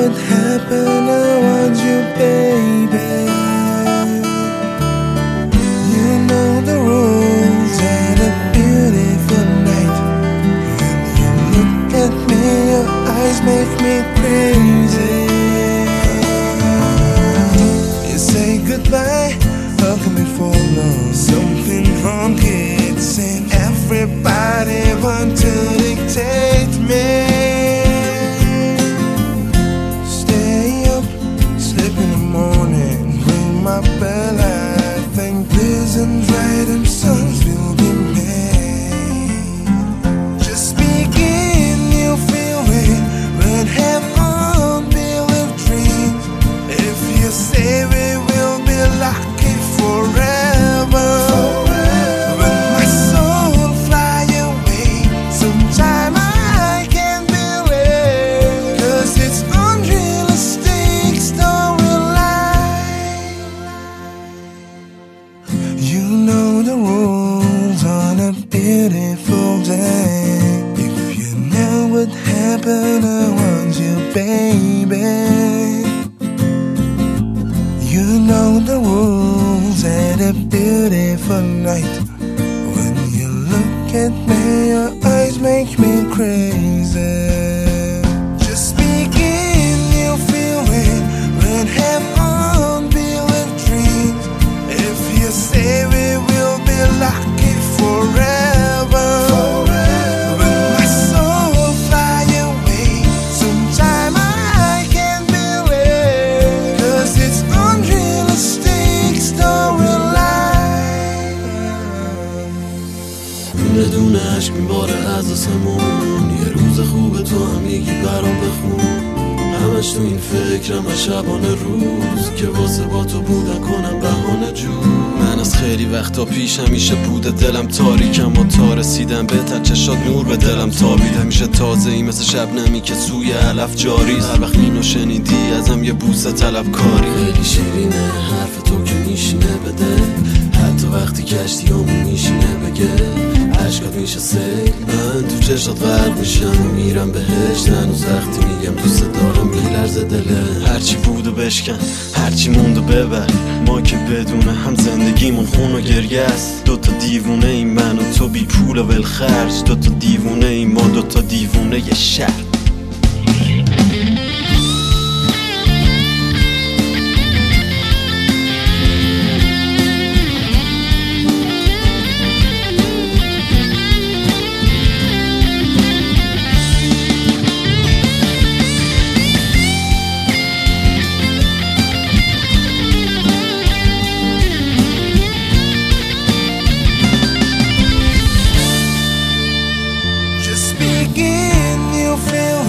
would happen, I want you, baby. You know the rules and a beautiful night. When you look at me, your eyes make me crazy. You say goodbye, how can we follow? Something wrong kicks in. Everybody want to dictate me. Stay up, sleep in the morning, ring my bell. I think this and writing songs will be made. Just begin, you feel it when heaven build dreams. If you say we will be lucky forever. When my soul fly away, sometime I can't believe, 'cause it's unrealistic storyline. You know the rules on a beautiful day. If you know what happened, I want you, baby. You know the rules and a beautiful night. When you look at me, your eyes make me crazy. Just begin, you feel it when heaven build dreams. If you say we will be lucky forever. When my soul fly away, sometime I can't believe, 'cause it's unrealistic storyline. دونه عشق میباره از آسمون. یه روز خوبه تو هم میگی برام بخون. همش تو این فکرم از شبانه روز که واسه با تو بودن کنم بهانه جون. من از خیلی وقتا پیش همیشه بوده دلم تاریک، اما تا رسیدم بهتر چشات نور به دلم تابید. همیشه تازه ای مثل شبنمی که سوی علف جاری. هر وقت اینو شنیدی ازم یه بوسه طلبکاری. خیلی شیرینه حرف تو که میشینه بده، حتی وقتی کشتی همون میشینه بگه. عشقات میشه سیل، من تو چشات غرق میشم و میرم بهشت. هنوز وقتی میگم دوست دارم میلرزه دله. هرچی بود و بشکن، هرچی موند و ببر. ما که بدون هم زندگیمون خون و گریه است. دوتا دیوونه ای من و تو بی پول و ولخرج. دوتا دیوونه ای ما، دوتا دیوونه یه شهر. Just begin, you feel